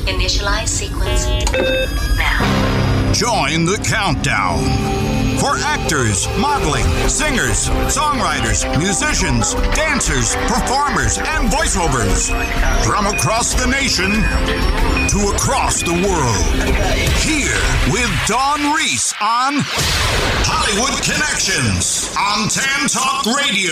Initialize sequence now. Join the countdown. For actors, modeling, singers, songwriters, musicians, dancers, performers, and voiceovers from across the nation to across the world. Here with Dawn Reese on Hollywood Connections on Tan Talk Radio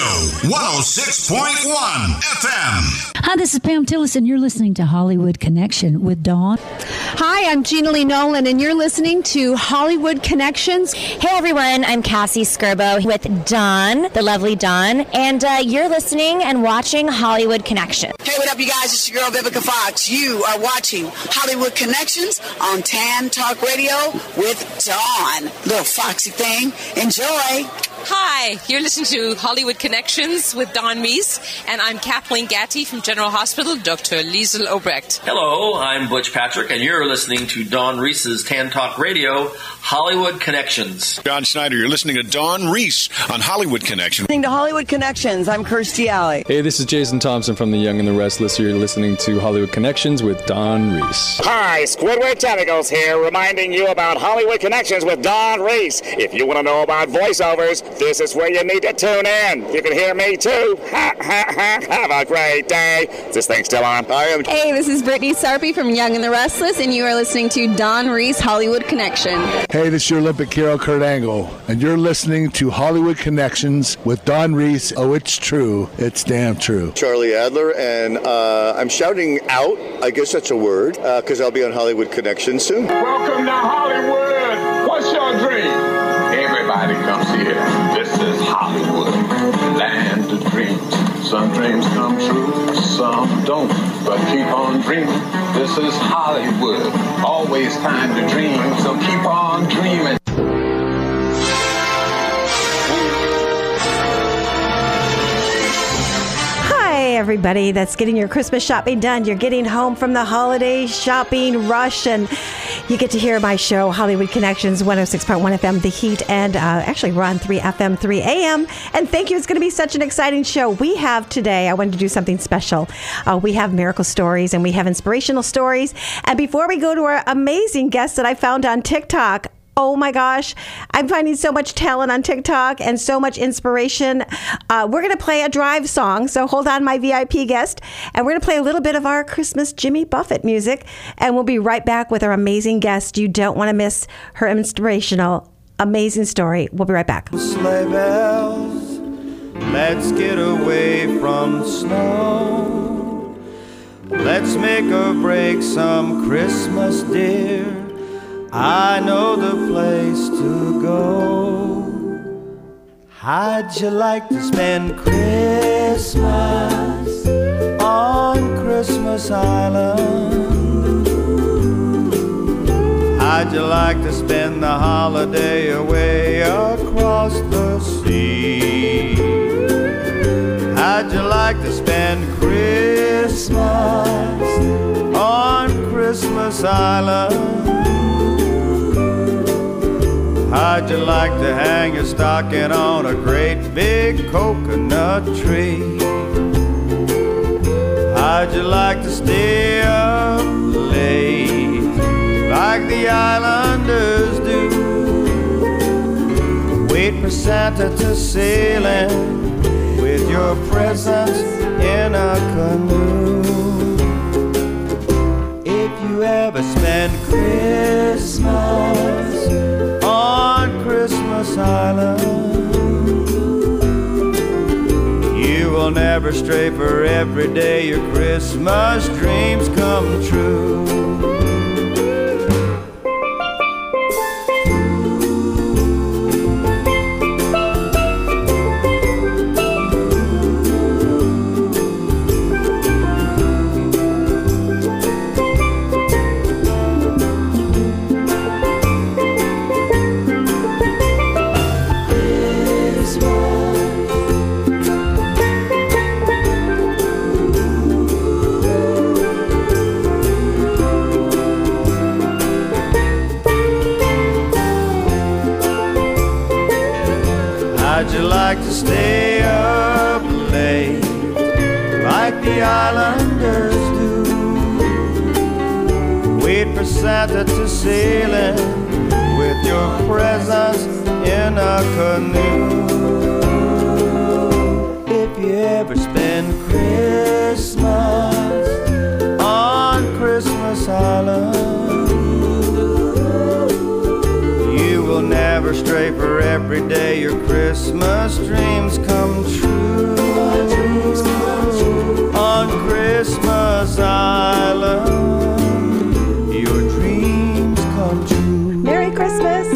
106.1 FM. Hi, this is Pam Tillis, and you're listening to Hollywood Connection with Dawn. Hi, I'm Gina Lee Nolan, and you're listening to Hollywood Connections. Hey, everyone, I'm Cassie Skirbo with Dawn, the lovely Dawn, and you're listening and watching Hollywood Connection. Hey, what up, you guys? It's your girl, Vivica Fox. You are watching Hollywood Connections on Tan Talk Radio with Dawn. Little foxy thing. Enjoy. Hi, you're listening to Hollywood Connections with Dawn Reese, and I'm Kathleen Gatty from General Hospital, Dr. Liesl Obrecht. Hello, I'm Butch Patrick, and you're listening to Dawn Reese's Tan Talk Radio, Hollywood Connections. John Schneider, you're listening to Dawn Reese on Hollywood Connection. Listening to Hollywood Connections, I'm Kirstie Alley. Hey, this is Jason Thompson from The Young and the Restless. You're listening to Hollywood Connections with Dawn Reese. Hi, Squidward Tentacles here, reminding you about Hollywood Connections with Dawn Reese. If you want to know about voiceovers, this is where you need to tune in. You can hear me too. Have a great day. Is this thing still on? Hey, this is Brittany Sarpy from Young and the Restless, and you are listening to Dawn Reese Hollywood Connection. Hey, this is your Olympic hero, Kurt Angle, and you're listening to Hollywood Connections with Dawn Reese. Oh, it's true. It's damn true. Charlie Adler, and I'm shouting out, I guess that's a word, because I'll be on Hollywood Connections soon. Welcome to Hollywood. What's your dream? Everybody comes here. This is Hollywood, land of dreams. Some dreams come true, some don't, but keep on dreaming. This is Hollywood, always time to dream, so keep on dreaming. Hey everybody that's getting your Christmas shopping done. You're getting home from the holiday shopping rush, and you get to hear my show, Hollywood Connections, 106.1 FM, The Heat, and actually we're on 3 FM, 3 AM. And thank you. It's going to be such an exciting show. We have today, I wanted to do something special. We have miracle stories and we have inspirational stories. And before we go to our amazing guests that I found on TikTok, oh my gosh, I'm finding so much talent on TikTok and so much inspiration. We're going to play a drive song, so hold on, my VIP guest. And we're going to play a little bit of our Christmas Jimmy Buffett music. And we'll be right back with our amazing guest. You don't want to miss her inspirational, amazing story. We'll be right back. Sleigh bells, let's get away from the snow. Let's make or break some Christmas, dear. I know the place to go. How'd you like to spend Christmas on Christmas Island? How'd you like to spend the holiday away across the sea? How'd you like to spend Christmas on Christmas Island? How'd you like to hang your stocking on a great big coconut tree? How'd you like to stay up late like the islanders do? Wait for Santa to sail in with your presents in a canoe. If you ever spend Christmas on Christmas Island, you will never stray, for every day your Christmas dreams come true. for Santa to sail in with your presents in a canoe. If you ever spend Christmas on Christmas Island, you will never stray, for every day your Christmas dreams come true. On Christmas Island, your dreams come true. Merry Christmas.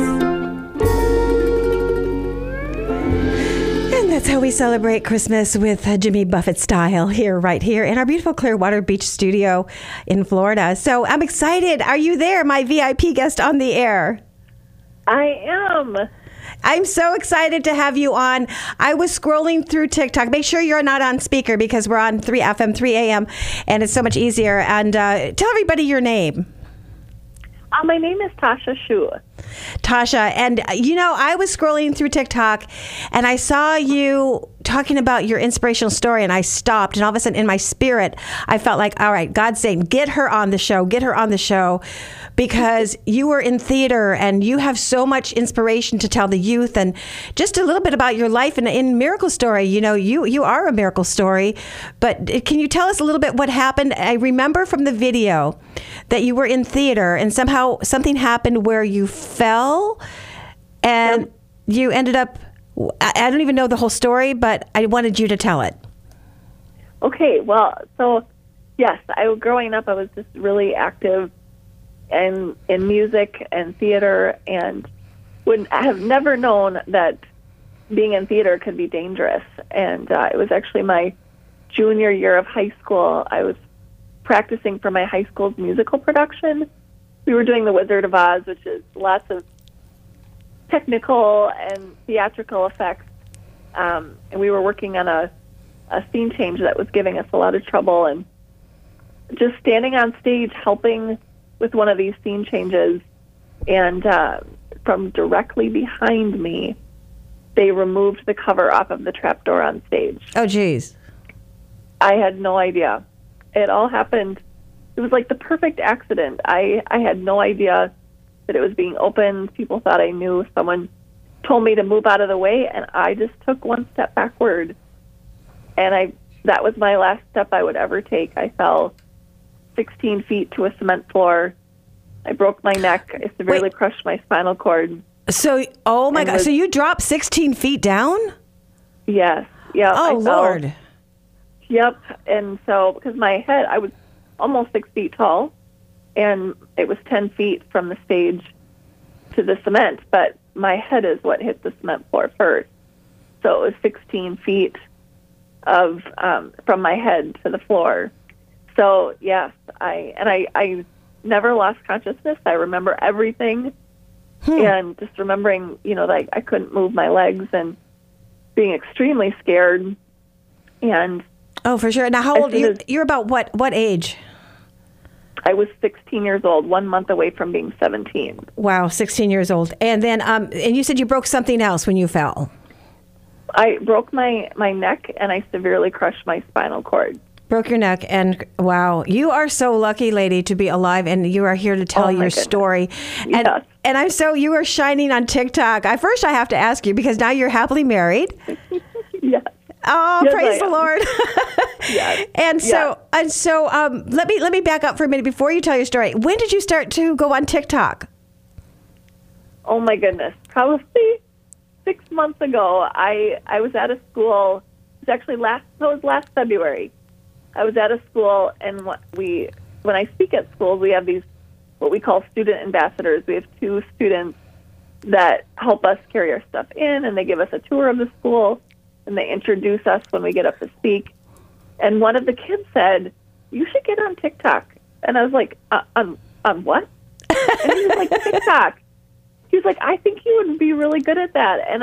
And that's how we celebrate Christmas with Jimmy Buffett style right here in our beautiful Clearwater Beach studio in Florida. So I'm excited. Are you there, my VIP guest on the air? I am. I'm so excited to have you on. I was scrolling through TikTok. Make sure you're not on speaker because we're on 3 FM, 3 AM, and it's so much easier. And tell everybody your name. My name is Tasha Shu. Tasha, and I was scrolling through TikTok and I saw you talking about your inspirational story, and I stopped, and all of a sudden in my spirit I felt like, all right, God's saying get her on the show, because you were in theater and you have so much inspiration to tell the youth, and just a little bit about your life. And in Miracle Story, you are a miracle story, but can you tell us a little bit what happened? I remember from the video that you were in theater and somehow something happened where you fell and you ended up, I don't even know the whole story, but I wanted you to tell it. Okay, well, so yes, growing up I was just really active in music and theater, and I have never known that being in theater could be dangerous. And it was actually my junior year of high school. I was practicing for my high school's musical production. We were doing The Wizard of Oz, which is lots of technical and theatrical effects. And we were working on a scene change that was giving us a lot of trouble. And just standing on stage helping with one of these scene changes, and from directly behind me, they removed the cover off of the trapdoor on stage. Oh, geez. I had no idea. It all happened. It was like the perfect accident. I had no idea that it was being opened. People thought I knew. Someone told me to move out of the way, and I just took one step backward. And that was my last step I would ever take. I fell 16 feet to a cement floor. I broke my neck. I severely crushed my spinal cord. So, oh my God. So you dropped 16 feet down? Yes. Yeah. Oh, Lord. Yep. And so, because my head, I was almost 6 feet tall, and it was 10 feet from the stage to the cement, but my head is what hit the cement floor first. So it was 16 feet of from my head to the floor. So yes, I never lost consciousness. I remember everything, and just remembering, that I couldn't move my legs and being extremely scared. And oh, for sure. Now, how old? You're about what age? I was 16 years old, 1 month away from being 17. Wow, 16 years old. And then, and you said you broke something else when you fell. I broke my neck, and I severely crushed my spinal cord. Broke your neck, and wow, you are so lucky, lady, to be alive, and you are here to tell your story. Yes. And you are shining on TikTok. First, I have to ask you, because now you're happily married. Yes. Oh, yes, praise the Lord. Yes. And so let me back up for a minute before you tell your story. When did you start to go on TikTok? Oh my goodness, probably 6 months ago. I was at a school. It was actually last February. I was at a school, and when I speak at schools, we have these what we call student ambassadors. We have 2 students that help us carry our stuff in, and they give us a tour of the school, and they introduce us when we get up to speak. And one of the kids said, "You should get on TikTok." And I was like, on what? And he was like, TikTok. He was like, "I think you would be really good at that." And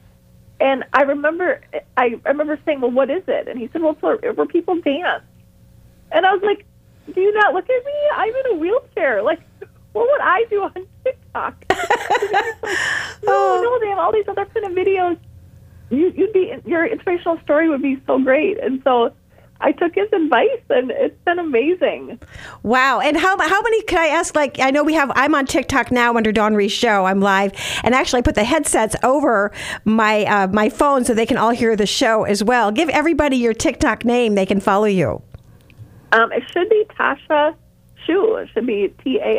I remember saying, "Well, what is it?" And he said, "Well, it's where people dance." And I was like, "Do you not look at me? I'm in a wheelchair. Like, what would I do on TikTok?" Like, no, they have all these other kind of videos. Your inspirational story would be so great. And so I took his advice, and it's been amazing. Wow. And how many, can I ask, like, I know I'm on TikTok now under Dawn Reese Show. I'm live. And actually I put the headsets over my my phone so they can all hear the show as well. Give everybody your TikTok name. They can follow you. It should be Tasha Schuh. It should be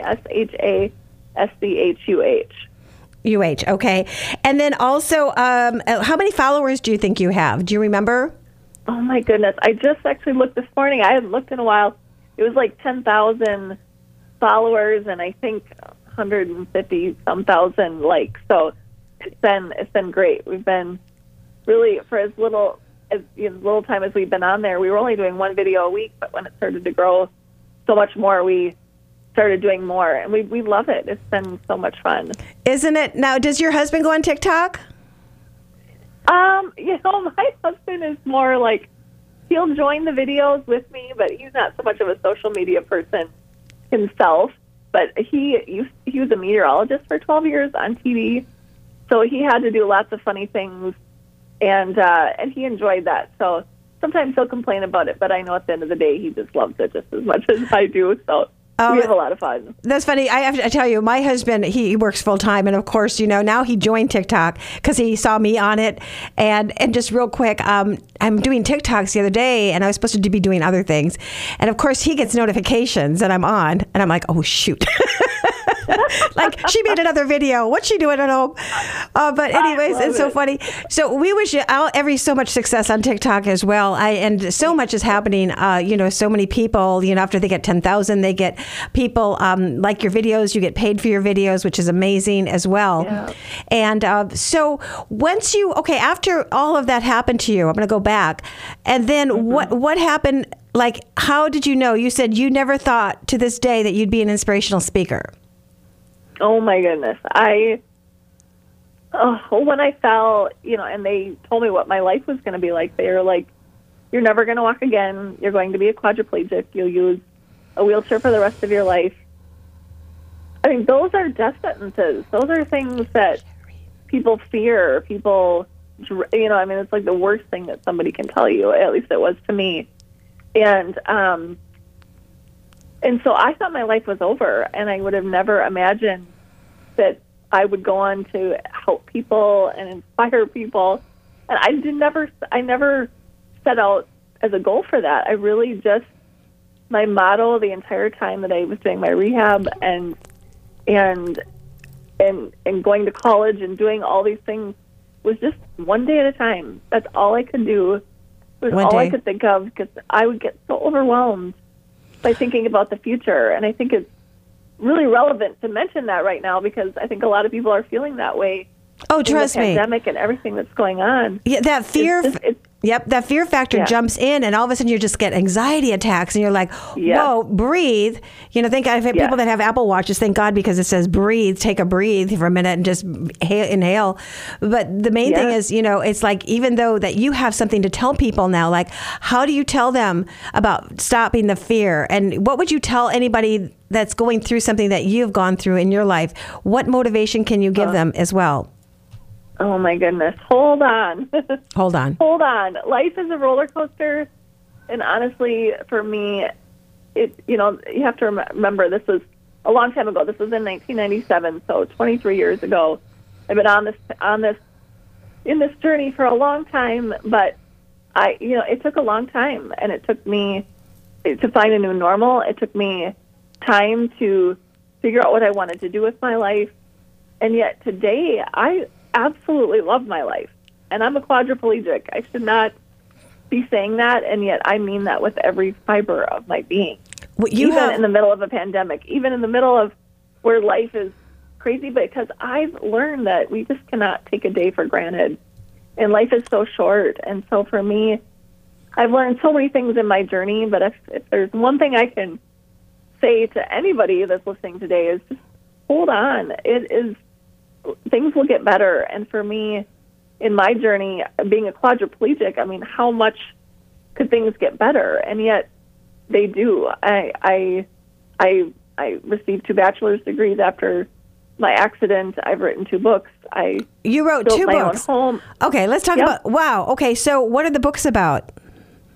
TASHASCHUH. UH, okay. And then also, how many followers do you think you have? Do you remember? Oh, my goodness. I just actually looked this morning. I hadn't looked in a while. It was like 10,000 followers and I think 150-some thousand likes. So it's been great. We've been really, for as little time as we've been on there, we were only doing one video a week, but when it started to grow so much more, we started doing more, and we love it. It's been so much fun. Isn't it? Now, does your husband go on TikTok? My husband is more like, he'll join the videos with me, but he's not so much of a social media person himself. But he was a meteorologist for 12 years on TV, so he had to do lots of funny things, and he enjoyed that. So sometimes he'll complain about it, but I know at the end of the day he just loves it just as much as I do. So we have a lot of fun. That's funny. I have to tell you, my husband, he works full time. And of course, now he joined TikTok because he saw me on it. And just real quick, I'm doing TikToks the other day and I was supposed to be doing other things. And of course, he gets notifications that I'm on. And I'm like, oh, shoot. Like, she made another video. What's she doing at home? But anyways, it's so funny. So we wish you so much success on TikTok as well. And so much is happening. So many people, after they get 10,000, they get people like your videos. You get paid for your videos, which is amazing as well. Yeah. And so once after all of that happened to you, I'm going to go back. And then what happened? Like, how did you know? You said you never thought to this day that you'd be an inspirational speaker. Oh, my goodness. When I fell, and they told me what my life was going to be like, they were like, you're never going to walk again. You're going to be a quadriplegic. You'll use a wheelchair for the rest of your life. I mean, those are death sentences. Those are things that people fear. People, it's like the worst thing that somebody can tell you. At least it was to me. And so I thought my life was over, and I would have never imagined that I would go on to help people and inspire people. And I never set out as a goal for that. I really just, my motto the entire time that I was doing my rehab and going to college and doing all these things was just one day at a time. That's all I could do. It was all I could think of, because I would get so overwhelmed by thinking about the future. And I think it's really relevant to mention that right now, because I think a lot of people are feeling that way. Oh, trust me. The pandemic and everything that's going on. Yeah, that fear. That fear factor jumps in, and all of a sudden you just get anxiety attacks, and you're like, whoa, breathe. Think I've had people that have Apple Watches, thank God, because it says breathe, take a breathe for a minute and just inhale. But the main thing is, it's like, even though that you have something to tell people now, like, how do you tell them about stopping the fear? And what would you tell anybody that's going through something that you've gone through in your life? What motivation can you give them as well? Oh, my goodness. Hold on. Hold on. Life is a roller coaster. And honestly, for me, you have to remember, this was a long time ago. This was in 1997, so 23 years ago. I've been in this journey for a long time, but it took a long time, and it took me to find a new normal. It took me time to figure out what I wanted to do with my life. And yet today, I absolutely love my life, and I'm a quadriplegic. I should not be saying that, and yet I mean that with every fiber of my being. Even in the middle of a pandemic, even in the middle of where life is crazy, because I've learned that we just cannot take a day for granted, and life is so short. And so for me, I've learned so many things in my journey, but if there's one thing I can say to anybody that's listening today is just hold on. Things will get better. And for me, in my journey, being a quadriplegic, I mean, how much could things get better? And yet they do. I received 2 bachelor's degrees after my accident. I've written 2 books. You wrote 2 books? Own home. Okay, let's talk about, wow. Okay, so what are the books about?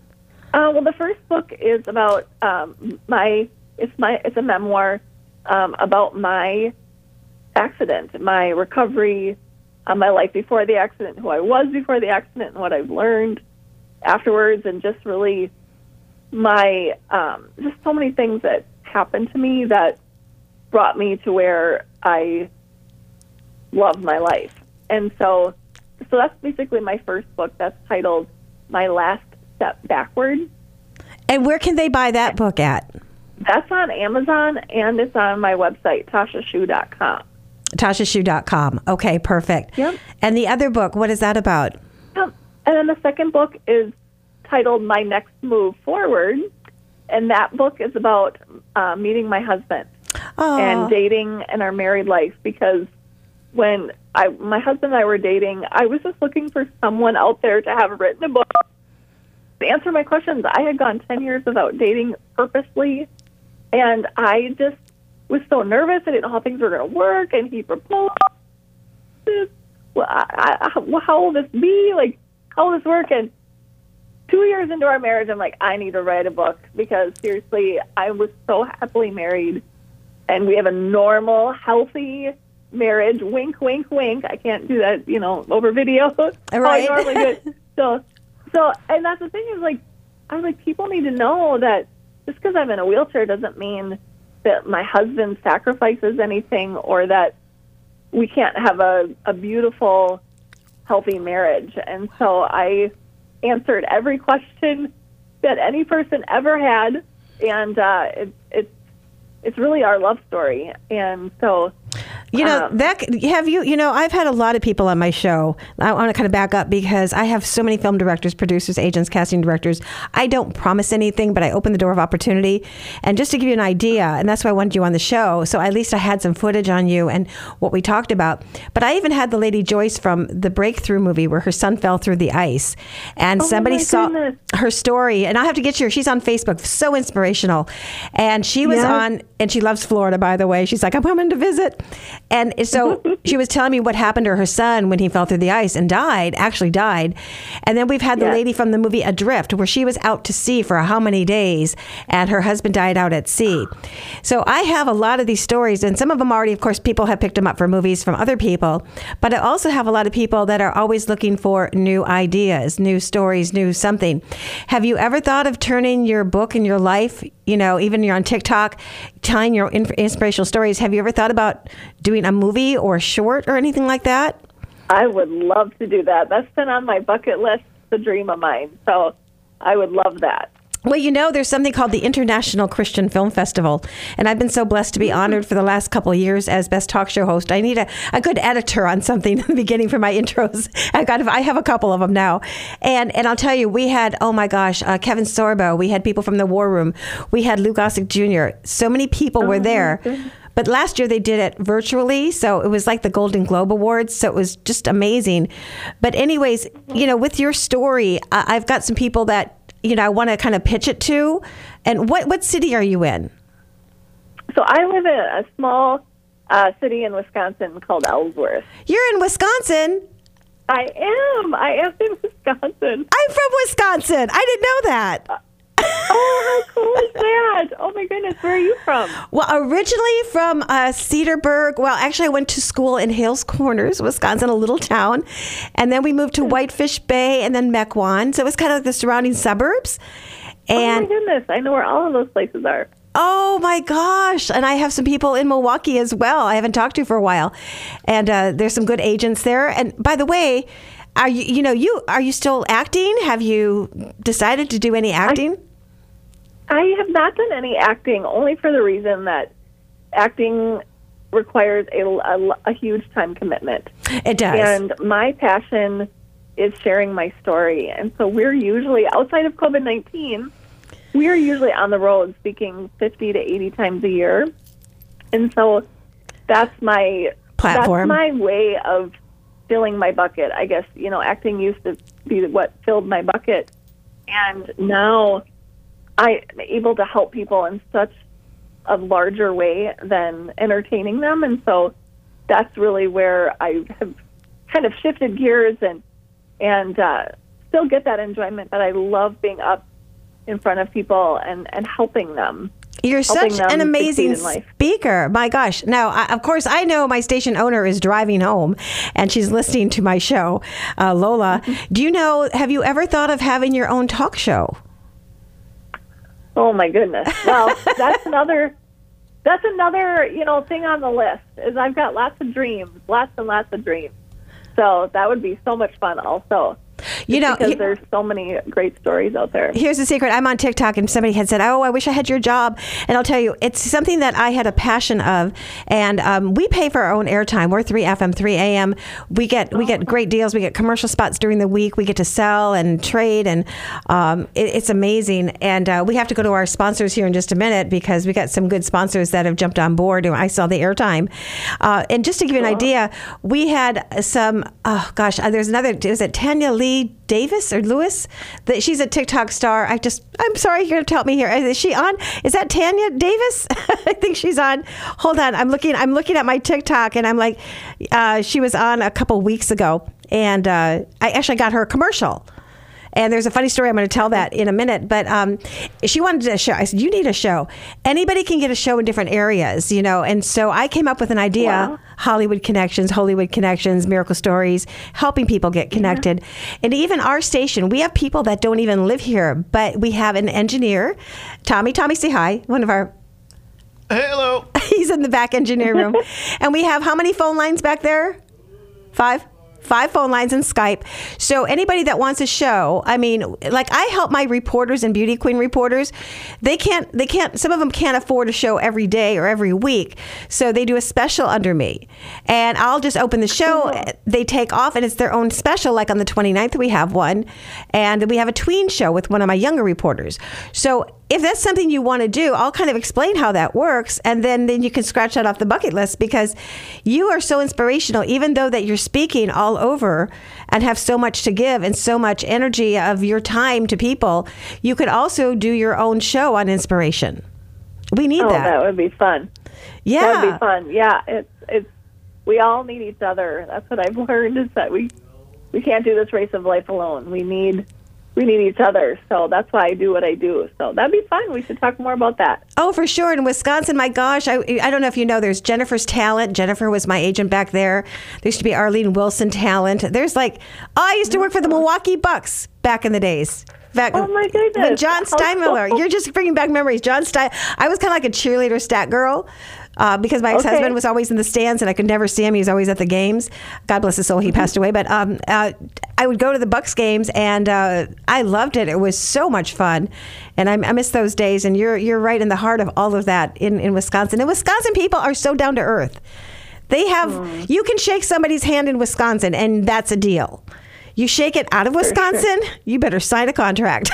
Well, the first book is about it's a memoir about my accident, my recovery, my life before the accident, who I was before the accident, and what I've learned afterwards, and just really my just so many things that happened to me that brought me to where I love my life. And so that's basically my first book. That's titled My Last Step Backward. And where can they buy that book at? That's on Amazon, and it's on my website, TashaShoe.com. TashaShoe.com. Okay, perfect. Yep. And the other book, what is that about? Yep. And then the second book is titled My Next Move Forward, and that book is about meeting my husband and dating and our married life, because when my husband and I were dating, I was just looking for someone out there to have written a book to answer my questions. I had gone 10 years without dating purposely, and I just was so nervous. I didn't know how things were going to work, and he proposed. Well, how will this be? Like, how will this work? And 2 years into our marriage, I'm like, I need to write a book, because seriously, I was so happily married, and we have a normal, healthy marriage. Wink, wink, wink. I can't do that, over video. Right. I normally do it. So, and that's the thing is, like, I was like, people need to know that just because I'm in a wheelchair doesn't mean that my husband sacrifices anything, or that we can't have a beautiful, healthy marriage. And so I answered every question that any person ever had, and it's really our love story. And so I've had a lot of people on my show. I want to kind of back up, because I have so many film directors, producers, agents, casting directors. I don't promise anything, but I open the door of opportunity. And just to give you an idea, and that's why I wanted you on the show, so at least I had some footage on you and what we talked about. But I even had the lady Joyce from the Breakthrough movie, where her son fell through the ice, and somebody saw her story. And I have to get you. She's on Facebook, so inspirational. And she was on, and she loves Florida, by the way. She's like, I'm coming to visit. And so she was telling me what happened to her son when he fell through the ice and actually died. And then we've had the lady from the movie Adrift, where she was out to sea for how many days, and her husband died out at sea. So I have a lot of these stories, and some of them already, of course, people have picked them up for movies from other people. But I also have a lot of people that are always looking for new ideas, new stories, new something. Have you ever thought of turning your book and your life, even you're on TikTok, telling your inspirational stories? Have you ever thought about doing a movie or a short or anything like that? I would love to do that. That's been on my bucket list, the dream of mine. So I would love that. Well, there's something called the International Christian Film Festival, and I've been so blessed to be honored for the last couple of years as Best Talk Show host. I need a good editor on something in the beginning for my intros. I have a couple of them now. And I'll tell you, we had, Kevin Sorbo. We had people from the War Room. We had Lou Gossett Jr. So many people were there. But last year they did it virtually, so it was like the Golden Globe Awards, so it was just amazing. But anyways, with your story, I've got some people that I want to kind of pitch it to. And what city are you in? So I live in a small city in Wisconsin called Ellsworth. You're in Wisconsin? I am in Wisconsin. I'm from Wisconsin. I didn't know that. Oh, how cool is that? Oh, my goodness. Where are you from? Well, originally from Cedarburg. Well, actually, I went to school in Hales Corners, Wisconsin, a little town. And then we moved to Whitefish Bay and then Mequon. So it was kind of like the surrounding suburbs. And, oh, my goodness. I know where all of those places are. Oh, my gosh. And I have some people in Milwaukee as well I haven't talked to for a while. And there's some good agents there. And by the way, are you still acting? Have you decided to do any acting? I have not done any acting, only for the reason that acting requires a huge time commitment. It does. And my passion is sharing my story. And so we're usually, outside of COVID-19, we're usually on the road speaking 50 to 80 times a year. And so that's my platform. That's my way of filling my bucket. I guess, acting used to be what filled my bucket. And now I'm able to help people in such a larger way than entertaining them. And so that's really where I have kind of shifted gears and still get that enjoyment, but I love being up in front of people and helping them. You're helping such them an amazing succeed in life. speaker. My gosh. Now, of course, I know my station owner is driving home and she's listening to my show, Lola. Do you know, have you ever thought of having your own talk show? Oh my goodness. Well, that's another thing on the list is I've got lots and lots of dreams. So that would be so much fun also. Because there's so many great stories out there. Here's the secret. I'm on TikTok and somebody had said, oh, I wish I had your job. And I'll tell you, it's something that I had a passion of. And we pay for our own airtime. We're 3 FM, 3 AM. We get great deals. We get commercial spots during the week. We get to sell and trade. And it's amazing. And we have to go to our sponsors here in just a minute because we got some good sponsors that have jumped on board. And I saw the airtime. And just to give you an idea, we had some, there's another, is it Tanya Lee Davis or Lewis? She's a TikTok star. I'm sorry, you're going to help me here. Is she on? Is that Tanya Davis? I think she's on. Hold on. I'm looking at my TikTok and I'm like, she was on a couple weeks ago and I actually got her a commercial. And there's a funny story. I'm going to tell that in a minute. But she wanted a show. I said, you need a show. Anybody can get a show in different areas, And so I came up with an idea, wow. Hollywood Connections, Miracle Stories, helping people get connected. Yeah. And even our station, we have people that don't even live here. But we have an engineer, Tommy. Tommy, say hi. One of our... Hello. He's in the back engineer room. And we have how many phone lines back there? 5 phone lines and Skype. So anybody that wants a show, I mean, like I help my reporters and beauty queen reporters. They can't, some of them can't afford a show every day or every week. So they do a special under me and I'll just open the show. Cool. They take off and it's their own special. Like on the 29th, we have one and we have a tween show with one of my younger reporters. So if that's something you want to do, I'll kind of explain how that works. And then you can scratch that off the bucket list because you are so inspirational, even though that you're speaking all over and have so much to give and so much energy of your time to people. You could also do your own show on inspiration. We need that. That would be fun. Yeah. That would be fun. Yeah. It's we all need each other. That's what I've learned is that we can't do this race of life alone. We need each other. So that's why I do what I do. So that'd be fun. We should talk more about that. Oh, for sure. In Wisconsin, my gosh, I don't know if you know, there's Jennifer's Talent. Jennifer was my agent back there. There used to be Arlene Wilson Talent. There's I used to work for the Milwaukee Bucks back in the days. Oh my goodness. When John Steinmiller, you're just bringing back memories. I was kind of like a cheerleader stat girl. Because my ex-husband was always in the stands and I could never see him. He was always at the games. God bless his soul, he passed away. But I would go to the Bucks games and I loved it. It was so much fun. And I miss those days. And you're right in the heart of all of that in Wisconsin. And Wisconsin people are so down to earth. They have, you can shake somebody's hand in Wisconsin and that's a deal. You shake it out of Wisconsin, you better sign a contract.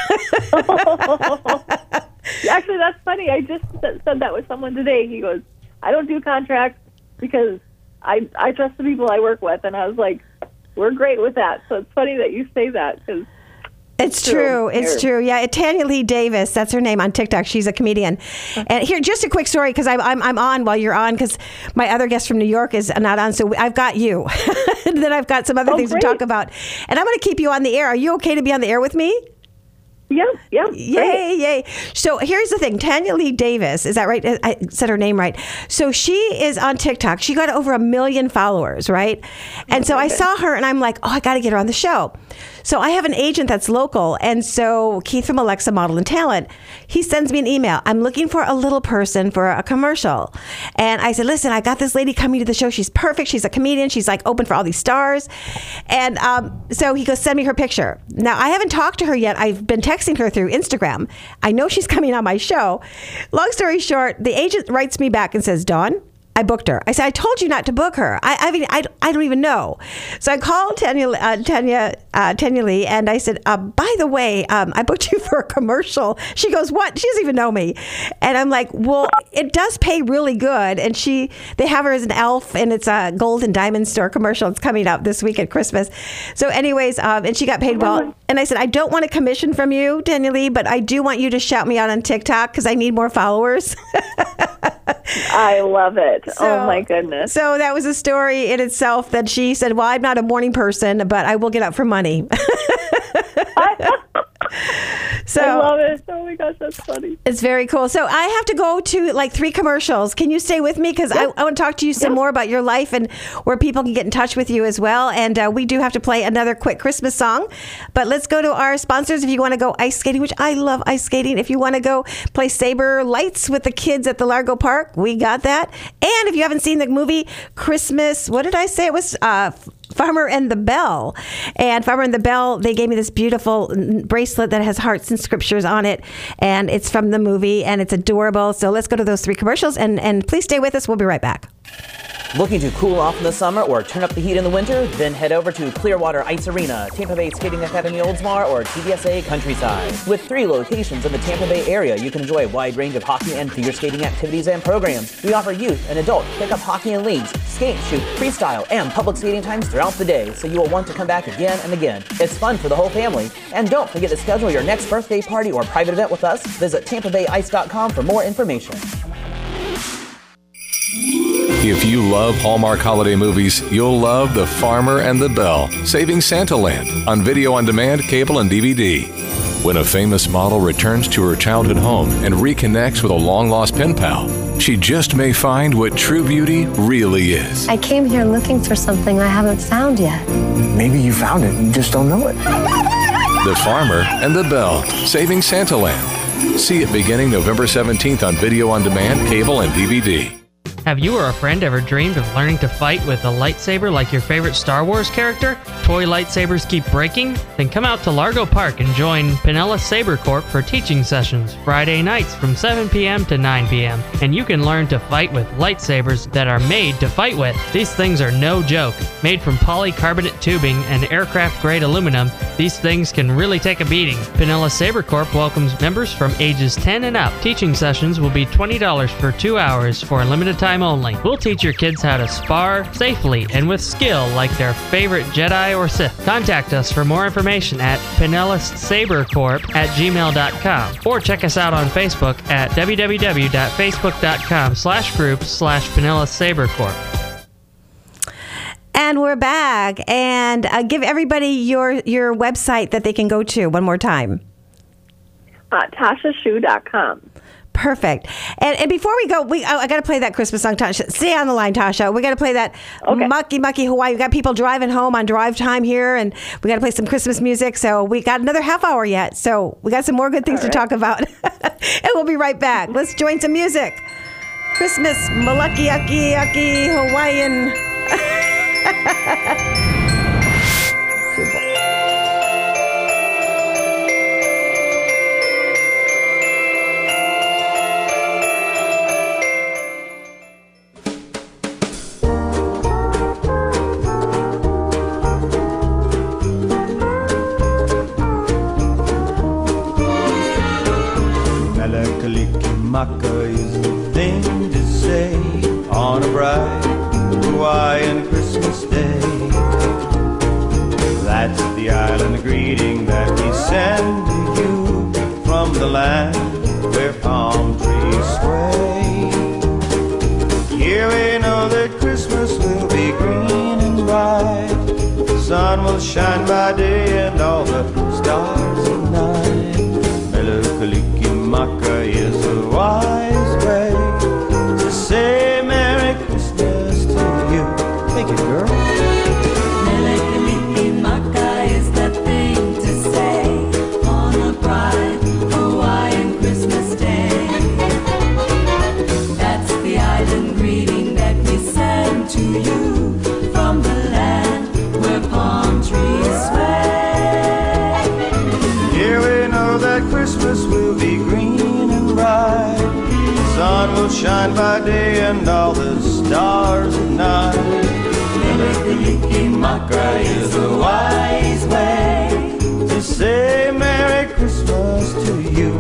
Actually, that's funny. I just said that with someone today. He goes, I don't do contracts because I trust the people I work with. And I was like, we're great with that. So it's funny that you say that because it's true. It's true. Yeah, Tanya Lee Davis, that's her name on TikTok. She's a comedian. And here, just a quick story because I'm on while you're on because my other guest from New York is not on. So I've got you. And then I've got some other things to talk about. And I'm going to keep you on the air. Are you okay to be on the air with me? Yeah. Yay. So here's the thing. Tanya Lee Davis, is that right? I said her name right. So she is on TikTok. She got over 1 million followers, right? And so I saw her and I'm like, I got to get her on the show. So I have an agent that's local. And so Keith from Alexa Model and Talent, he sends me an email. I'm looking for a little person for a commercial. And I said, listen, I got this lady coming to the show. She's perfect. She's a comedian. She's like open for all these stars. And so he goes, send me her picture. Now, I haven't talked to her yet. I've been texting her through Instagram. I know she's coming on my show. Long story short, the agent writes me back and says, Dawn, I booked her. I said, I told you not to book her. I don't even know. So I called Tanya Lee and I said, by the way, I booked you for a commercial. She goes, what? She doesn't even know me. And I'm like, well, it does pay really good. And they have her as an elf and it's a gold and diamond store commercial. It's coming out this week at Christmas. So anyways, and she got paid well. And I said, I don't want a commission from you, Tanya Lee, but I do want you to shout me out on TikTok because I need more followers. I love it. Oh, my goodness. So that was a story in itself that she said, well, I'm not a morning person, but I will get up for money. So I love it. Oh my gosh, that's funny. It's very cool. So I have to go to like 3 commercials. Can you stay with me? Because I want to talk to you some more about your life and where people can get in touch with you as well. And we do have to play another quick Christmas song. But let's go to our sponsors. If you want to go ice skating, which I love ice skating. If you want to go play Saber Lights with the kids at the Largo Park, we got that. And if you haven't seen the movie Christmas, what did I say? It was Farmer and the Belle. And Farmer and the Belle, they gave me this beautiful bracelet that has hearts and scriptures on it. And it's from the movie, and it's adorable. So let's go to those 3 commercials, and please stay with us. We'll be right back. Looking to cool off in the summer or turn up the heat in the winter? Then head over to Clearwater Ice Arena, Tampa Bay Skating Academy Oldsmar, or TDSA Countryside. With 3 locations in the Tampa Bay area, you can enjoy a wide range of hockey and figure skating activities and programs. We offer youth and adult pickup hockey and leagues, skate, shoot, freestyle, and public skating times throughout the day, so you will want to come back again and again. It's fun for the whole family. And don't forget to schedule your next birthday party or private event with us. Visit TampaBayIce.com for more information. If you love Hallmark holiday movies, you'll love The Farmer and the Belle, Saving Santa Land, on video on demand, cable, and DVD. When a famous model returns to her childhood home and reconnects with a long-lost pen pal, she just may find what true beauty really is. I came here looking for something I haven't found yet. Maybe you found it and just don't know it. The Farmer and the Belle, Saving Santa Land. See it beginning November 17th on video on demand, cable, and DVD. Have you or a friend ever dreamed of learning to fight with a lightsaber like your favorite Star Wars character? Toy lightsabers keep breaking? Then come out to Largo Park and join Pinellas Saber Corp for teaching sessions Friday nights from 7 p.m. to 9 p.m. And you can learn to fight with lightsabers that are made to fight with. These things are no joke. Made from polycarbonate tubing and aircraft-grade aluminum, these things can really take a beating. Pinellas Saber Corp welcomes members from ages 10 and up. Teaching sessions will be $20 for 2 hours for a limited time only. We'll teach your kids how to spar safely and with skill like their favorite Jedi or Sith. Contact us for more information at PinellasSaberCorp@gmail.com or check us out on Facebook at www.facebook.com/groups/PinellasSaberCorp. And we're back. And give everybody your website that they can go to one more time. TashaShoe.com. Perfect. And before we go, I got to play that Christmas song, Tasha. Stay on the line, Tasha. We got to play that Mucky Mucky Hawaii. We got people driving home on drive time here, and we got to play some Christmas music. So we got another half hour yet. So we got some more good things to talk about. And we'll be right back. Let's join some music. Christmas, Malaki Aki Aki Hawaiian. Maka is the thing to say on a bright Hawaiian Christmas day. That's the island greeting that we send to you from the land where palm trees sway. Here we know that Christmas will be green and bright. The sun will shine by day and all the stars at night. Melakaliki Maka is a wise way to say Merry Christmas to you. Thank you, girl. Melakaliki Maka is the thing to say on a bright Hawaiian Christmas day. That's the island greeting that we send to you from the land where palm trees sway. Here we know that Christmas will be green and bright. The sun will shine by day and all the stars at night. Melakaliki Maka is a wise way to say Merry Christmas to you.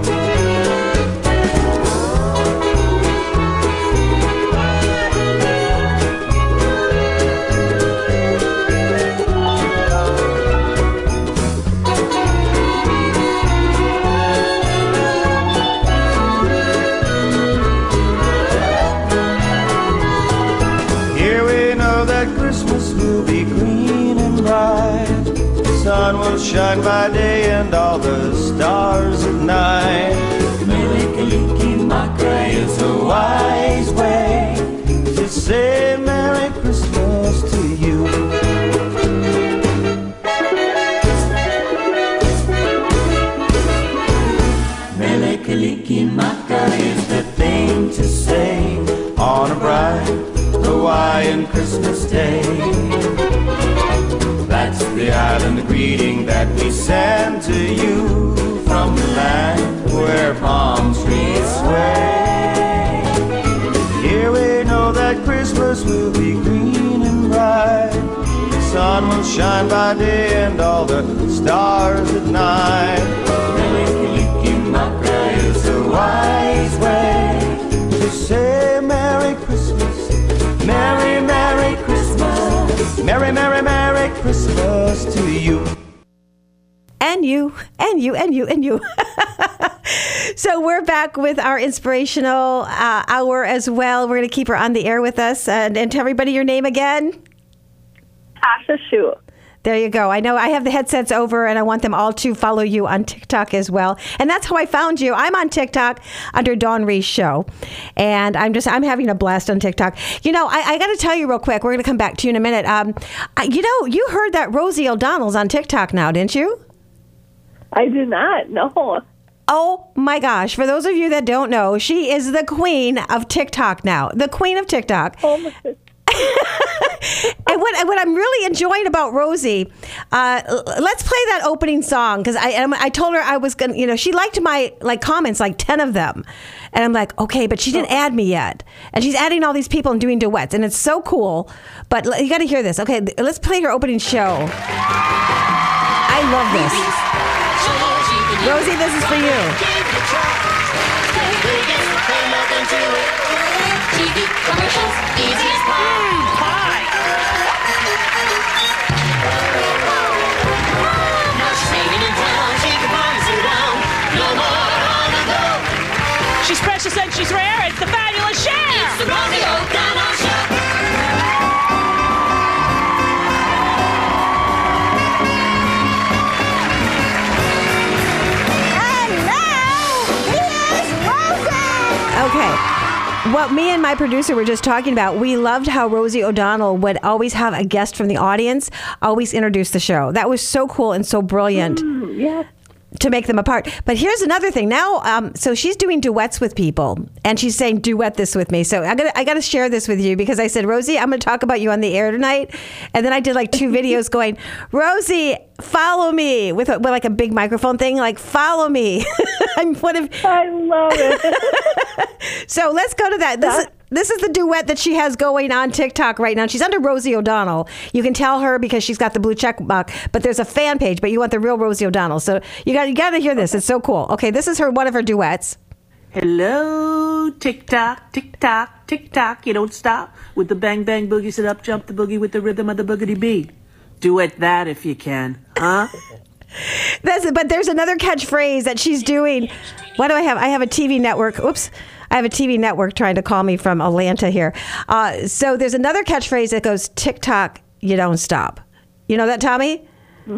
The sun will shine by day and all the stars at night. Mele Kalikimaka is a wise way to say Merry Christmas to you. Mele Kalikimaka is the thing to say on a bright Hawaiian Christmas day. That's the island greeting that we send to you from the land where palm trees sway. Here we know that Christmas will be green and bright. The sun will shine by day and all the stars at night. Mele-Kalikimaka is a wise way to say Merry Christmas, Merry, Merry Christmas, Merry, Merry, Merry Christmas to you. And you, and you, and you, and you. So we're back with our inspirational hour as well. We're going to keep her on the air with us. And tell everybody your name again. Tasha Shu. There you go. I know I have the headsets over and I want them all to follow you on TikTok as well. And that's how I found you. I'm on TikTok under Dawn Reese Show. And I'm having a blast on TikTok. You know, I got to tell you real quick, we're going to come back to you in a minute. You heard that Rosie O'Donnell's on TikTok now, didn't you? I do not, no. Oh my gosh. For those of you that don't know, she is the queen of TikTok now. The queen of TikTok. Oh my goodness. And what I'm really enjoying about Rosie, let's play that opening song, because I told her I was gonna, you know, she liked my comments, like 10 of them, and I'm like, okay, but she didn't add me yet, and she's adding all these people and doing duets, and it's so cool. But you got to hear this. Okay, let's play her opening show. I love this. Rosie, this is for you. She's precious and she's rare. It's the fabulous Cher. It's the Rosie O'Donnell Show. And now, here's Rosie. Okay. What me and my producer were just talking about, we loved how Rosie O'Donnell would always have a guest from the audience, always introduce the show. That was so cool and so brilliant. Yes. To make them apart. But here's another thing. Now, so she's doing duets with people, and she's saying, duet this with me. So I got to share this with you, because I said, Rosie, I'm going to talk about you on the air tonight. And then I did like 2 videos going, Rosie, follow me, with like a big microphone thing, like, follow me. I love it. So let's go to that. This is the duet that she has going on TikTok right now. She's under Rosie O'Donnell. You can tell her because she's got the blue check mark, but there's a fan page, but you want the real Rosie O'Donnell. So you got to hear this. It's so cool. Okay, this is one of her duets. Hello, tick-tock, tick-tock, tick-tock, you don't stop. With the bang-bang boogie, sit up, jump the boogie with the rhythm of the boogity beat. Duet that if you can, huh? But there's another catchphrase that she's doing. What do I have? I have a TV network. Oops. I have a TV network trying to call me from Atlanta here. So there's another catchphrase that goes, tick-tock, you don't stop. You know that, Tommy?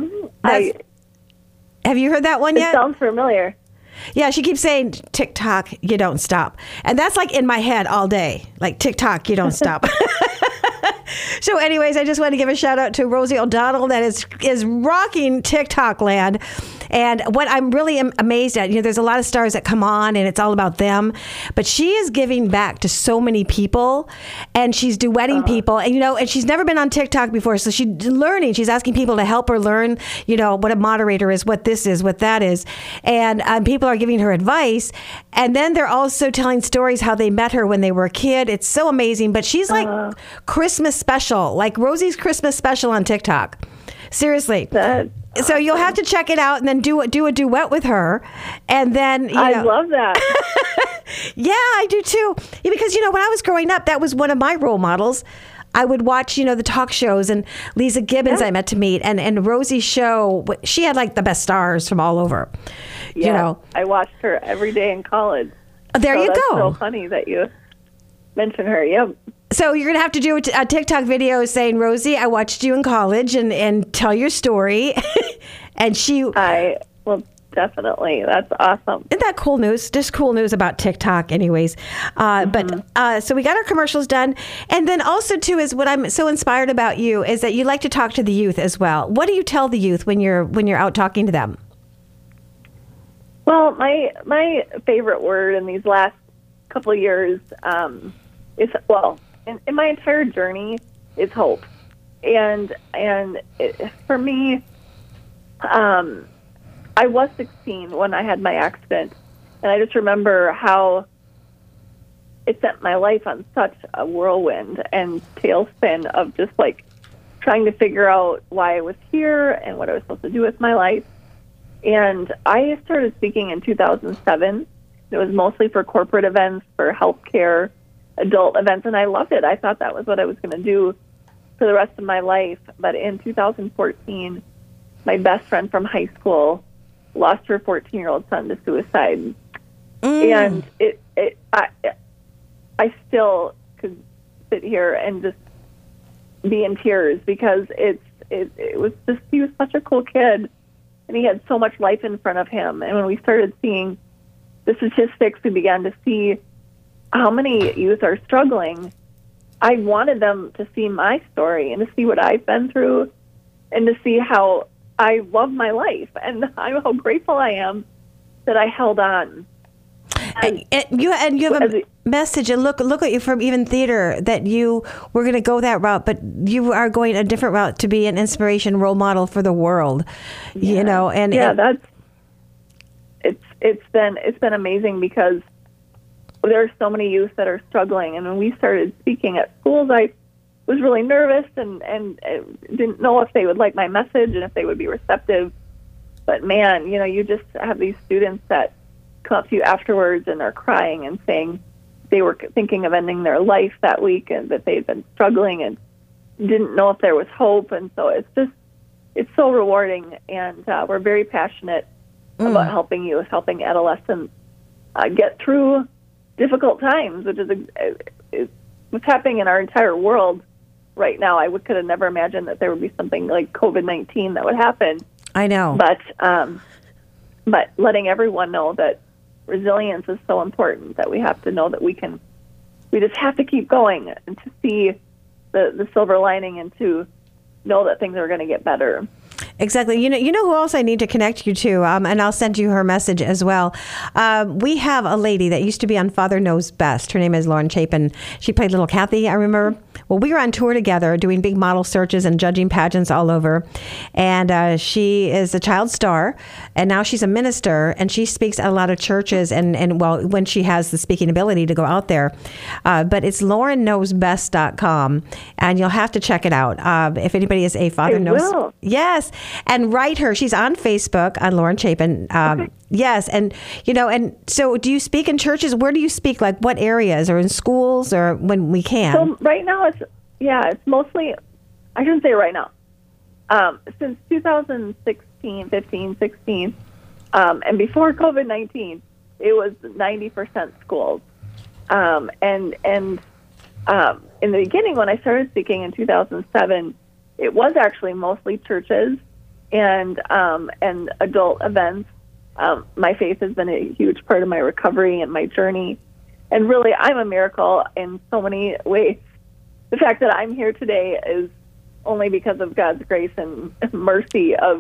Have you heard that one yet? It sounds familiar. Yeah, she keeps saying, tick-tock, you don't stop. And that's like in my head all day. Like, tick-tock, you don't stop. So anyways, I just want to give a shout out to Rosie O'Donnell that is rocking TikTok land. And what I'm really amazed at, there's a lot of stars that come on and it's all about them, but she is giving back to so many people, and she's duetting people, and and she's never been on TikTok before, so she's learning. She's asking people to help her learn, what a moderator is, what this is, what that is, and people are giving her advice, and then they're also telling stories how they met her when they were a kid. It's so amazing. But she's like Christmas special, like Rosie's Christmas special on TikTok. Seriously. So you'll have to check it out and then do a duet with her. And then, I love that. Yeah, I do too. Yeah, because, when I was growing up, that was one of my role models. I would watch, the talk shows, and Lisa Gibbons I met to meet, and Rosie's show. She had like the best stars from all over. Yeah, I watched her every day in college. There you that's go. So funny that you mentioned her. Yep. So you're going to have to do a TikTok video saying, Rosie, I watched you in college, and tell your story. And I will definitely. That's awesome. Isn't that cool news? Just cool news about TikTok anyways. But so we got our commercials done. And then also, too, is what I'm so inspired about you is that you like to talk to the youth as well. What do you tell the youth when you're out talking to them? Well, my favorite word in these last couple of years is, well, in my entire journey, is hope. And for me, I was 16 when I had my accident, and I just remember how it sent my life on such a whirlwind and tailspin of just like trying to figure out why I was here and what I was supposed to do with my life. And I started speaking in 2007. It was mostly for corporate events, for healthcare, adult events, and I loved it. I thought that was what I was going to do for the rest of my life. But in 2014, my best friend from high school lost her 14-year-old son to suicide. And I still could sit here and just be in tears because it was just, he was such a cool kid and he had so much life in front of him. And when we started seeing the statistics, we began to see how many youth are struggling. I wanted them to see my story and to see what I've been through and to see how I love my life and how grateful I am that I held on. And you have a message, and look at you from even theater, that you were going to go that route, but you are going a different route to be an inspiration role model for the world. You know, and it's been amazing because there are so many youth that are struggling, and when we started speaking at schools, I was really nervous and didn't know if they would like my message and if they would be receptive. But man, you know, you just have these students that come up to you afterwards and are crying and saying they were thinking of ending their life that week and that they'd been struggling and didn't know if there was hope. And so it's so rewarding, and we're very passionate about helping youth, helping adolescents get through difficult times, which is what's happening in our entire world right now. I could have never imagined that there would be something like COVID-19 that would happen. I know. But letting everyone know that resilience is so important, that we have to know that we just have to keep going and to see the silver lining and to know that things are going to get better. Exactly. You know who else I need to connect you to, and I'll send you her message as well. We have a lady that used to be on Father Knows Best. Her name is Lauren Chapin. She played Little Kathy, I remember. Well, we were on tour together doing big model searches and judging pageants all over. And she is a child star, and now she's a minister, and she speaks at a lot of churches, and well, when she has the speaking ability to go out there. But it's LaurenKnowsBest.com, and you'll have to check it out. If anybody is a Father Knows... will. Yes. And write her. She's on Facebook on Lauren Chapin. Okay. Yes. And, you know, and so do you speak in churches? Where do you speak? Like what areas, or in schools, or when we can? So right now it's mostly, I shouldn't say right now. Since 2016, 15, 16, and before COVID-19, it was 90% schools. And in the beginning, when I started speaking in 2007, it was actually mostly churches and adult events. My faith has been a huge part of my recovery and my journey. And really, I'm a miracle in so many ways. The fact that I'm here today is only because of God's grace and mercy of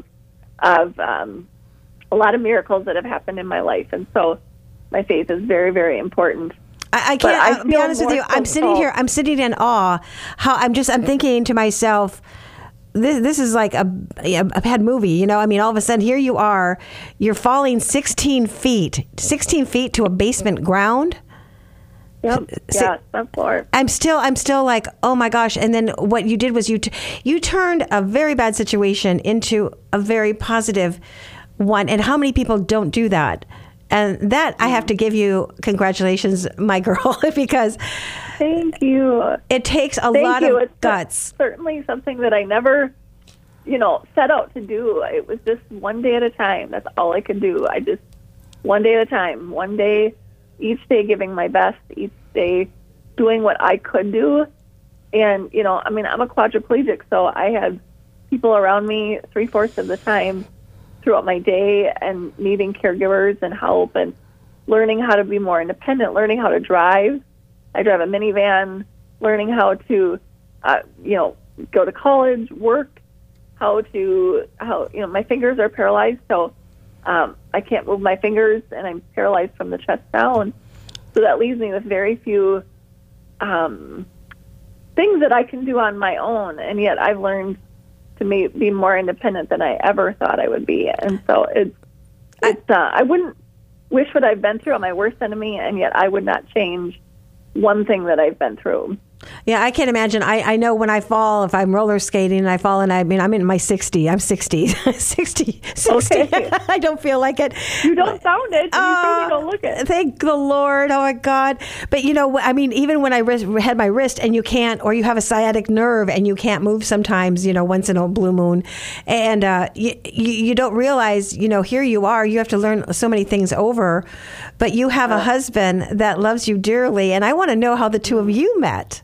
a lot of miracles that have happened in my life. And so my faith is very, very important. I can't, I'll be honest with you, I'm sitting in awe. I'm thinking to myself, this is like a bad movie, you know? I mean, all of a sudden, here you are, you're falling 16 feet to a basement ground. Yep. Yeah, that's hard. I'm still like, oh my gosh. And then what you did was you turned a very bad situation into a very positive one. And how many people don't do that? And that I have to give you congratulations, my girl, because thank you. It takes a lot of guts. Certainly something that I never, set out to do. It was just one day at a time. That's all I could do. I just one day at a time, one day, each day giving my best, each day doing what I could do. And, I'm a quadriplegic, so I had people around me 3/4 of the time throughout my day and needing caregivers and help and learning how to be more independent, learning how to drive. I drive a minivan, learning how to, go to college, work, how my fingers are paralyzed, so I can't move my fingers, and I'm paralyzed from the chest down. So that leaves me with very few things that I can do on my own, and yet I've learned to be more independent than I ever thought I would be. And so I wouldn't wish what I've been through on my worst enemy, and yet I would not change one thing that I've been through. Yeah, I can't imagine. I know when I fall, if I'm roller skating and I fall, and I'm in my 60. I'm 60. 60. Okay. I don't feel like it. You don't sound it. You certainly don't look it. Thank the Lord. Oh, my God. But, even when I had my wrist and you can't, or you have a sciatic nerve and you can't move sometimes, once in a blue moon, and you don't realize, here you are, you have to learn so many things over, but you have a husband that loves you dearly, and I want to know how the two of you met.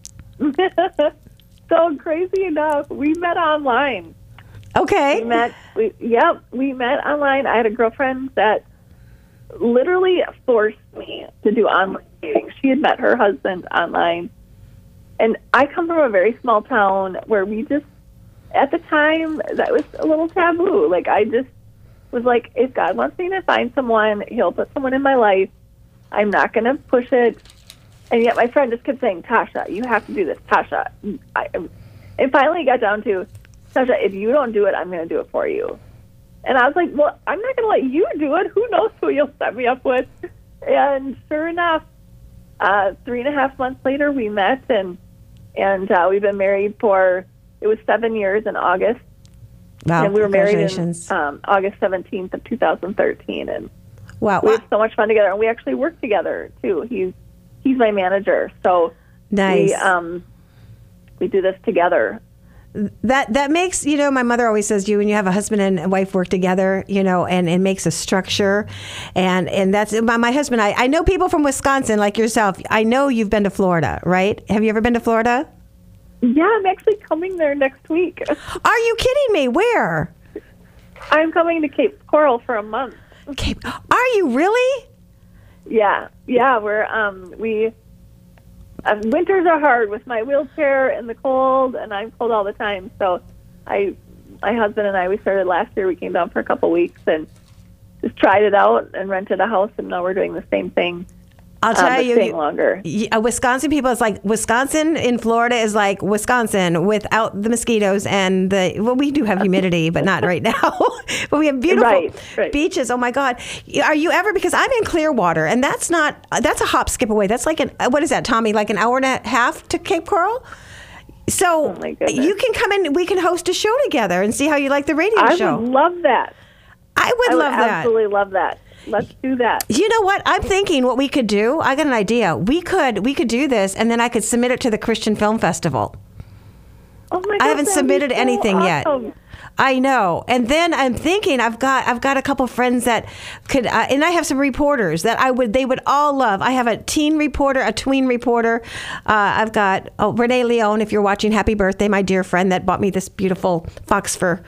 So crazy enough, we met online. Okay. We met online. I had a girlfriend that literally forced me to do online dating. She had met her husband online. And I come from a very small town where we just, at the time, that was a little taboo. Like, I just was like, if God wants me to find someone, he'll put someone in my life. I'm not going to push it. And yet my friend just kept saying, Tasha, you have to do this, Tasha. And finally it got down to, Tasha, if you don't do it, I'm going to do it for you. And I was like, well, I'm not going to let you do it. Who knows who you'll set me up with? And sure enough, 3.5 months later, we met, and we've been married for, it was 7 years in August. Wow, and we were married in congratulations. August 17th of 2013. And wow, we had so much fun together. And we actually work together, too. He's my manager, so nice. We do this together. That makes, my mother always says, when you have a husband and wife work together, and it makes a structure, and that's my husband. I know people from Wisconsin like yourself. I know you've been to Florida, right? Have you ever been to Florida? Yeah, I'm actually coming there next week. Are you kidding me? Where? I'm coming to Cape Coral for a month. Are you really? Yeah. We're winters are hard with my wheelchair and the cold, and I'm cold all the time. So, my husband and I, we started last year. We came down for a couple weeks and just tried it out and rented a house, and now we're doing the same thing. I'll tell you, staying longer. Wisconsin people, it's like Wisconsin in Florida is like Wisconsin without the mosquitoes and we do have humidity, but not right now. But we have beautiful beaches. Oh my God. Are you ever, because I'm in Clearwater, and that's a hop, skip away. That's like what is that, Tommy? Like an hour and a half to Cape Coral? So you can come in, we can host a show together and see how you like the radio show. I would love that. I would love that. Absolutely love that. Let's do that. You know what? I'm thinking what we could do. I got an idea. We could do this, and then I could submit it to the Christian Film Festival. Oh my God! I haven't submitted anything yet. I know. And then I'm thinking I've got a couple friends that could, and I have some reporters that they would all love. I have a teen reporter, a tween reporter. I've got Renee Leone. If you're watching, happy birthday, my dear friend that bought me this beautiful fox fur.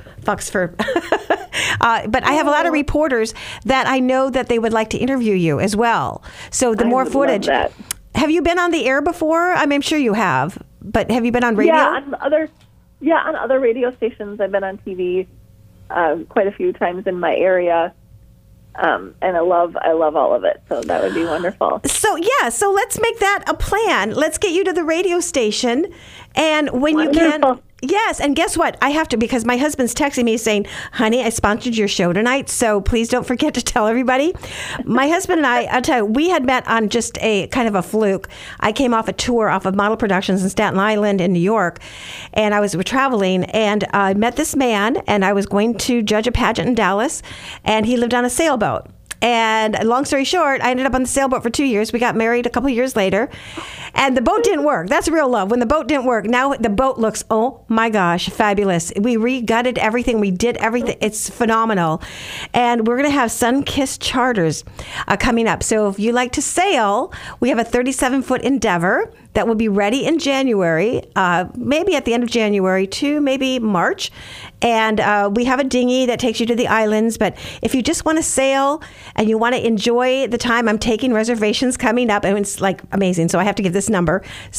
But I have a lot of reporters that I know that they would like to interview you as well. So the more footage. Have you been on the air before? I'm sure you have. But have you been on radio? Yeah, on other radio stations. I've been on TV quite a few times in my area. And I love all of it. So that would be wonderful. So let's make that a plan. Let's get you to the radio station, and when you can. Yes, and guess what? I have to, because my husband's texting me saying, honey, I sponsored your show tonight, so please don't forget to tell everybody. My husband and I'll tell you, we had met on just a kind of a fluke. I came off a tour off of Model Productions in Staten Island in New York, and I was traveling, and I met this man, and I was going to judge a pageant in Dallas, and he lived on a sailboat. And long story short, I ended up on the sailboat for 2 years. We got married a couple of years later. And the boat didn't work. That's real love. When the boat didn't work, now the boat looks, oh my gosh, fabulous. We re-gutted everything. We did everything. It's phenomenal. And we're going to have Sun-Kissed Charters coming up. So if you like to sail, we have a 37-foot Endeavor that will be ready in January, maybe at the end of January to maybe March. And we have a dinghy that takes you to the islands. But if you just want to sail and you want to enjoy the time, I'm taking reservations coming up. And it's like amazing. So I have to give this number,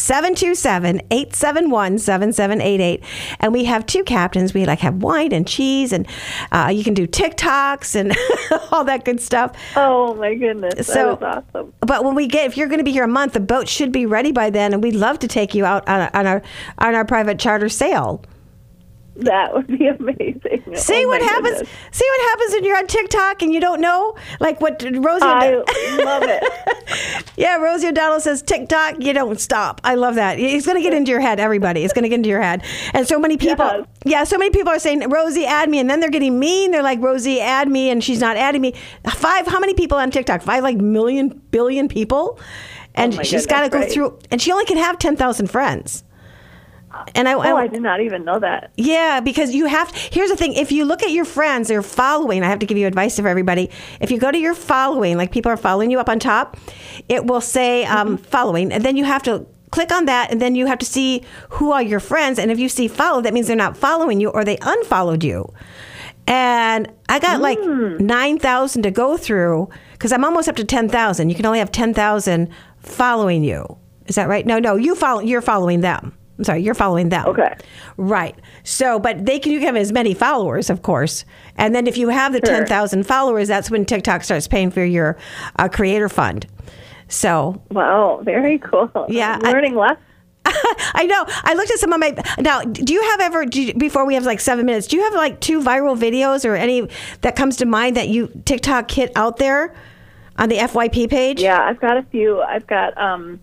727-871-7788. And we have 2 captains. We have wine and cheese, and you can do TikToks and all that good stuff. Oh my goodness. So, that is awesome. But if you're going to be here a month, the boat should be ready by then. And we'd love to take you out on our private charter sail. That would be amazing. See what happens. Goodness. See what happens when you're on TikTok and you don't know, like what Rosie. I love it. Yeah, Rosie O'Donnell says TikTok, you don't stop. I love that. It's going to get into your head, everybody. It's going to get into your head. And so many people, so many people are saying, Rosie, add me. And then they're getting mean. They're like, Rosie, add me. And she's not adding me. How many people on TikTok? 5 billion people. And she's got to go through, and she only can have 10,000 friends. And I did not even know that. Yeah, because here's the thing. If you look at your friends, they're following. I have to give you advice for everybody. If you go to your following, like people are following you up on top, it will say following. And then you have to click on that. And then you have to see who are your friends. And if you see follow, that means they're not following you or they unfollowed you. And I got 9,000 to go through because I'm almost up to 10,000. You can only have 10,000 following you. Is that right? No, you're following them. I'm sorry, you're following them. Okay. Right. So, but you can have as many followers, of course. And then if you have the 10,000 followers, that's when TikTok starts paying for your creator fund. So. Wow, very cool. Yeah. I'm learning less. I know. I looked at some of my. Now, do you have before we have 7 minutes, do you have 2 viral videos or any that comes to mind that TikTok hit out there on the FYP page? Yeah, I've got a few. I've got,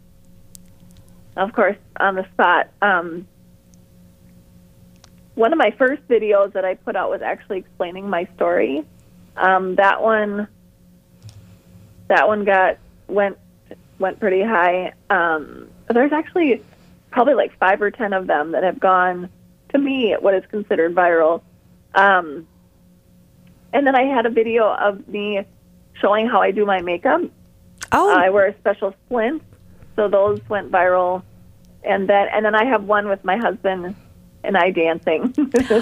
of course, on the spot. One of my first videos that I put out was actually explaining my story. That one went pretty high. There's actually probably 5 or 10 of them that have gone, to me, what is considered viral. And then I had a video of me showing how I do my makeup. Oh, I wear a special splint. So those went viral, and then I have one with my husband and I dancing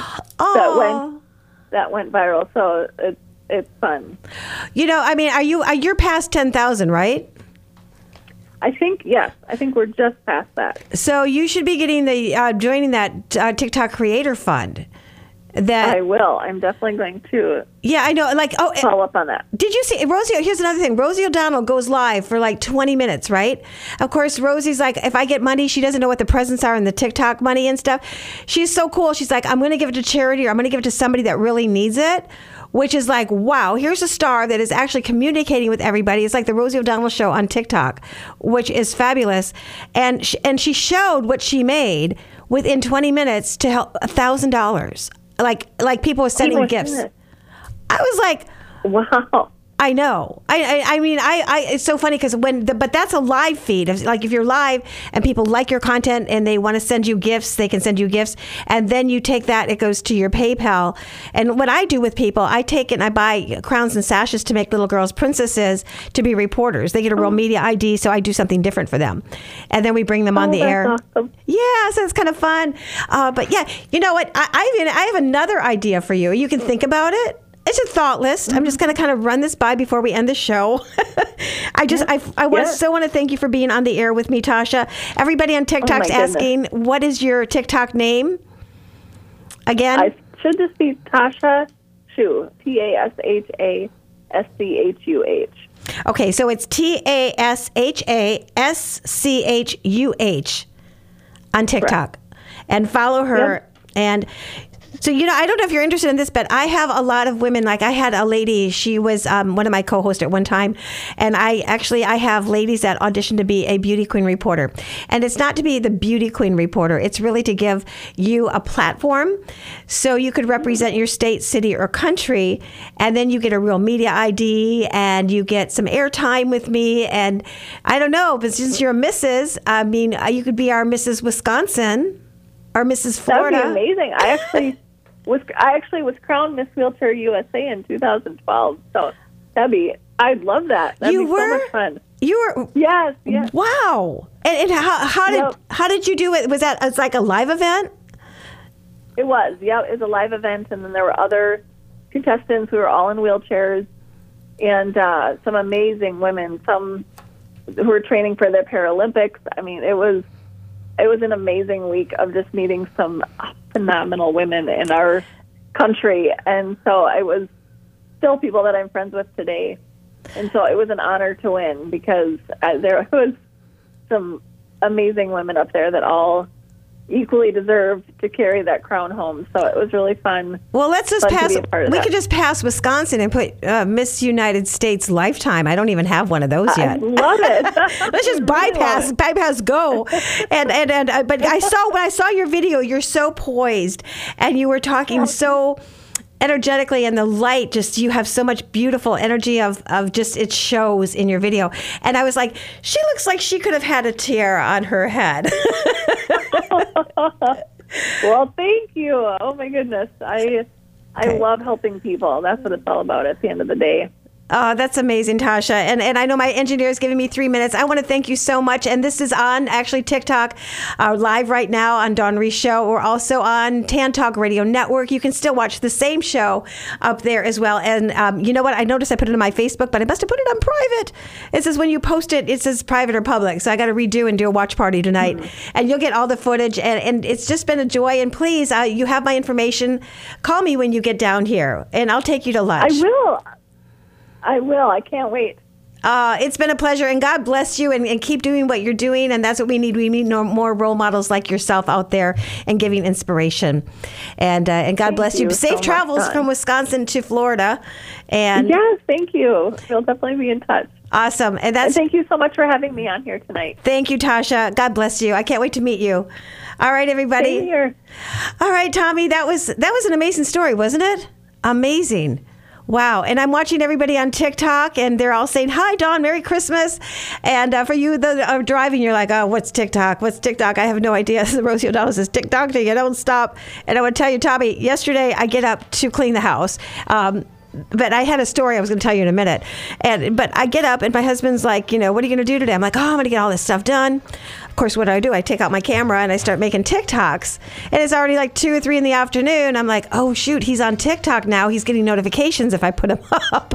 that went viral. So it's fun. You're past 10,000, right? I think yes. I think we're just past that. So you should be getting joining that TikTok Creator Fund. That I will. I'm definitely going to. Yeah, I know. Follow up on that. Did you see Rosie? Here's another thing. Rosie O'Donnell goes live for 20 minutes, right? Of course, Rosie's like, if I get money, she doesn't know what the presents are and the TikTok money and stuff. She's so cool. She's like, I'm going to give it to charity, or I'm going to give it to somebody that really needs it. Which is wow, here's a star that is actually communicating with everybody. It's like the Rosie O'Donnell Show on TikTok, which is fabulous. And she showed what she made within 20 minutes to help $1,000. Like people were sending gifts. I was like, wow. I know. I mean, it's so funny because but that's a live feed. If you're live and people like your content and they want to send you gifts, they can send you gifts. And then you take that, it goes to your PayPal. And what I do with people, I take it and I buy crowns and sashes to make little girls princesses to be reporters. They get a Real Media ID, so I do something different for them. And then we bring them on the air. Awesome. Yeah, so it's kind of fun. But yeah, you know what? I have another idea for you. You can think about it. It's a thought list. I'm just going to kind of run this by before we end the show. I want to thank you for being on the air with me, Tasha. Everybody on TikTok's asking, what is your TikTok name? Again? I should just be Tasha Schuh, TASHASCHUH. Okay, so it's TASHASCHUH on TikTok. Correct. And follow her. Yep. And so, I don't know if you're interested in this, but I have a lot of women. Like I had a lady, she was one of my co-hosts at one time. And I have ladies that audition to be a beauty queen reporter. And it's not to be the beauty queen reporter. It's really to give you a platform so you could represent your state, city, or country. And then you get a Real Media ID and you get some airtime with me. And I don't know, but since you're a Mrs., I mean, you could be our Mrs. Wisconsin or Mrs. Florida. That would be amazing. I actually was crowned Miss Wheelchair USA in 2012. So I'd love that. That'd be so much fun. You were? Yes. Wow. And how did you do it? Was that it's like a live event? It was. Yeah, it was a live event, and then there were other contestants who were all in wheelchairs, and some amazing women, some who were training for the Paralympics. I mean, it was an amazing week of just meeting some phenomenal women in our country, and so I was still people that I'm friends with today, and so it was an honor to win because there was some amazing women up there that all equally deserved to carry that crown home. So it was really fun. Well, let's just pass. We could could just pass Wisconsin and put Miss United States Lifetime. I don't even have one of those yet. I love it. Let's just bypass go. But when I saw your video, you're so poised and you were talking so energetically, and the light, just you have so much beautiful energy of just it shows in your video. And I was like, she looks like she could have had a tiara on her head. Well, thank you. Oh my goodness. I love helping people. That's what it's all about at the end of the day. Oh, that's amazing, Tasha. And I know my engineer is giving me 3 minutes. I want to thank you so much. And this is on actually TikTok live right now on Dawn Reese Show. We're also on Tan Talk Radio Network. You can still watch the same show up there as well. And you know what? I noticed I put it on my Facebook, but I must have put it on private. It says when you post it, it says private or public. So I got to redo and do a watch party tonight. And you'll get all the footage. And it's just been a joy. And please, you have my information. Call me when you get down here, and I'll take you to lunch. I will. I can't wait. It's been a pleasure, and God bless you, and keep doing what you're doing, and that's what we need. We need more role models like yourself out there and giving inspiration. And God bless you. Safe travels from Wisconsin to Florida. And yes, thank you. We'll definitely be in touch. Awesome. And thank you so much for having me on here tonight. Thank you, Tasha. God bless you. I can't wait to meet you. All right, everybody. Same here. All right, Tommy, that was an amazing story, wasn't it? Amazing. Wow. And I'm watching everybody on TikTok, and they're all saying, hi, Dawn, Merry Christmas. And for you that are driving, you're like, oh, what's TikTok? What's TikTok? I have no idea. Rosie O'Donnell says, TikTok, you don't stop. And I want to tell you, Tommy, yesterday I get up to clean the house. But I had a story I was going to tell you in a minute. But I get up, and my husband's like, what are you going to do today? I'm like, I'm going to get all this stuff done. Of course, what do? I take out my camera, and I start making TikToks. And it's already like 2 or 3 in the afternoon. I'm like, oh, shoot, he's on TikTok now. He's getting notifications if I put him up.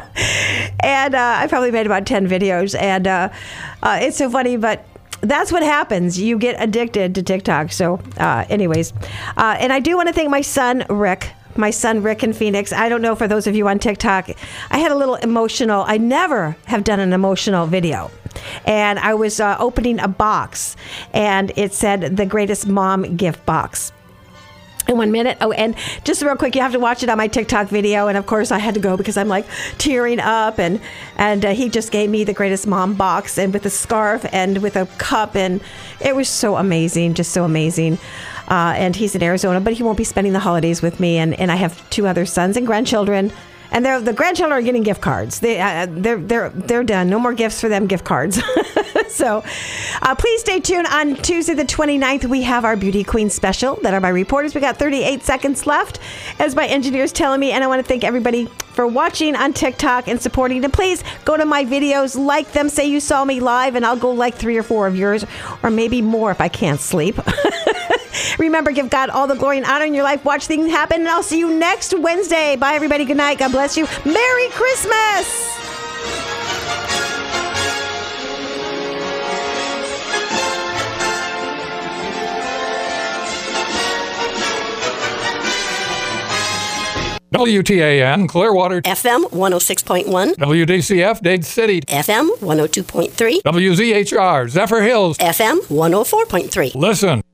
And I probably made about 10 videos. And it's so funny, but that's what happens. You get addicted to TikTok. So anyways, and I do want to thank my son, Rick. My son, Rick, in Phoenix. I don't know, for those of you on TikTok, I had a little emotional. I never have done an emotional video. And I was opening a box, and it said the greatest mom gift box. In 1 minute. Oh, and just real quick, you have to watch it on my TikTok video. And of course, I had to go because I'm like tearing up. And he just gave me the greatest mom box, and with a scarf and with a cup. And it was so amazing, just so amazing. And he's in Arizona, but he won't be spending the holidays with me. And I have 2 other sons and grandchildren. And the grandchildren are getting gift cards. They're done. No more gifts for them, gift cards. So please stay tuned. On Tuesday the 29th, we have our Beauty Queen special that are my reporters. We got 38 seconds left, as my engineer's telling me. And I want to thank everybody for watching on TikTok and supporting. And please go to my videos, like them, say you saw me live, and I'll go like 3 or 4 of yours, or maybe more if I can't sleep. Remember, give God all the glory and honor in your life. Watch things happen, and I'll see you next Wednesday. Bye, everybody. Good night. God bless you. Merry Christmas. WTAN Clearwater FM 106.1 WDCF Dade City FM 102.3 WZHR Zephyr Hills FM 104.3 Listen